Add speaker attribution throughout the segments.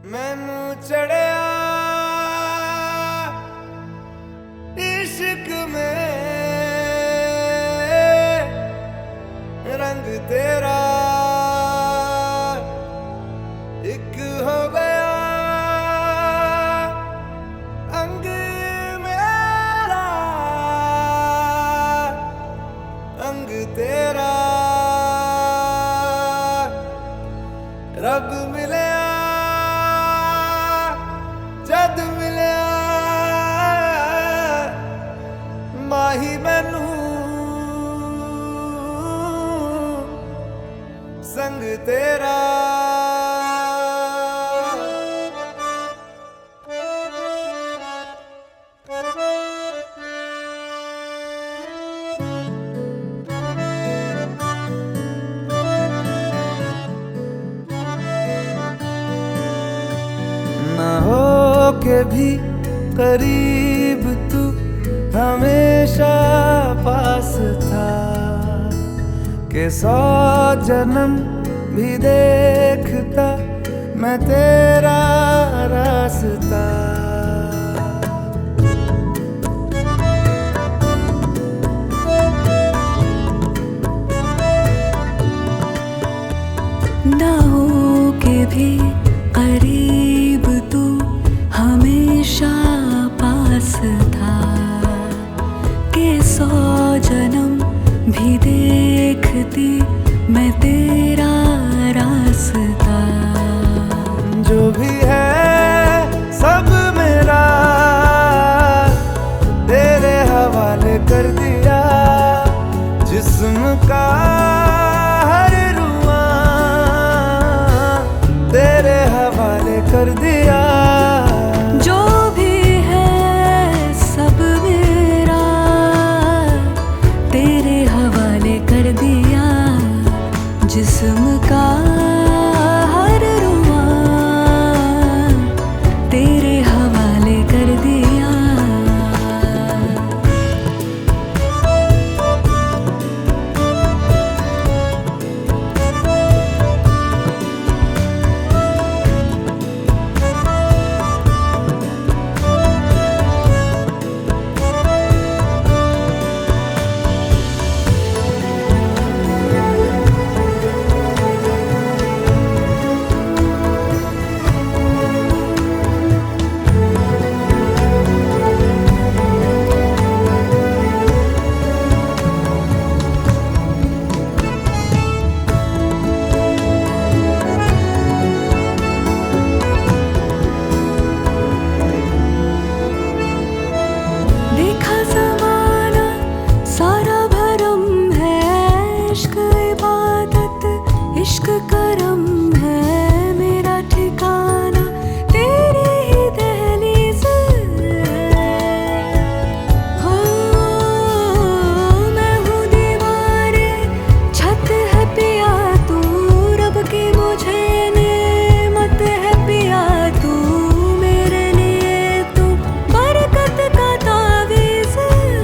Speaker 1: मैनू चढ़िया इश्क में रंग तेरा एक हो गया अंग मेरा अंग तेरा रब मिलया जद मिलया माही मैनू संग तेरा ना हो के भी करीब तू हमेशा पास था के 100 जन्म भी देखता मैं तेरा रास्ता।
Speaker 2: ना हो के भी करीब तू हमेशा पास था के 100 जन्म भी देखती मैं तेरा रास्ता।
Speaker 1: जो भी है सब मेरा तेरे हवाले कर दिया जिस्म का हर रुआ तेरे हवाले कर दिया।
Speaker 2: जो भी है सब मेरा तेरे हवाले कर दिया जिस्म का हर रुआ तेरे हवाले कर दिया। इश्क करम है मेरा ठिकाना तेरी ही दहलीज हो। मैं हूँ दीवारे छत है पिया तू रब की मुझे नेमत है पिया तू मेरे लिए तू बरकत का तावीज़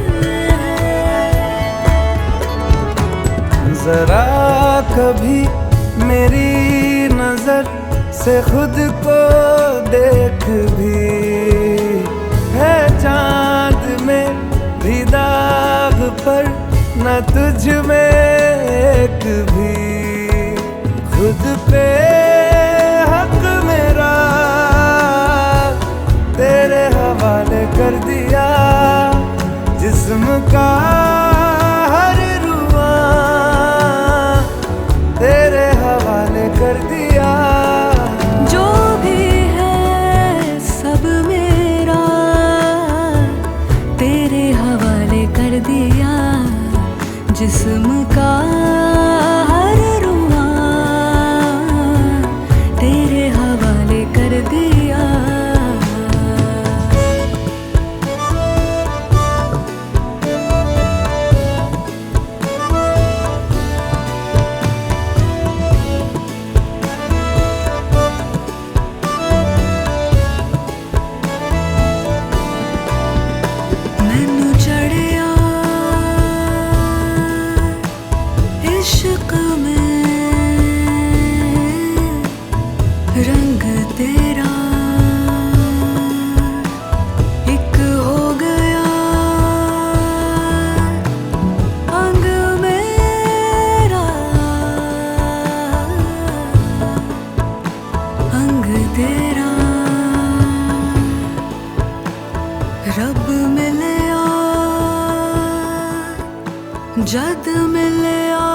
Speaker 1: जरा कभी मेरी नजर से खुद को देख भी है चांद में भी दाग पर न तुझ में एक भी खुद पे हक मेरा तेरे हवाले कर दिया जिस्म का हर रुआ तेरे हवाले कर दिया।
Speaker 2: जो भी है सब मेरा तेरे हवाले कर दिया जिस्म का हर रुआ तेरे हवाले कर दिया। जद मिलया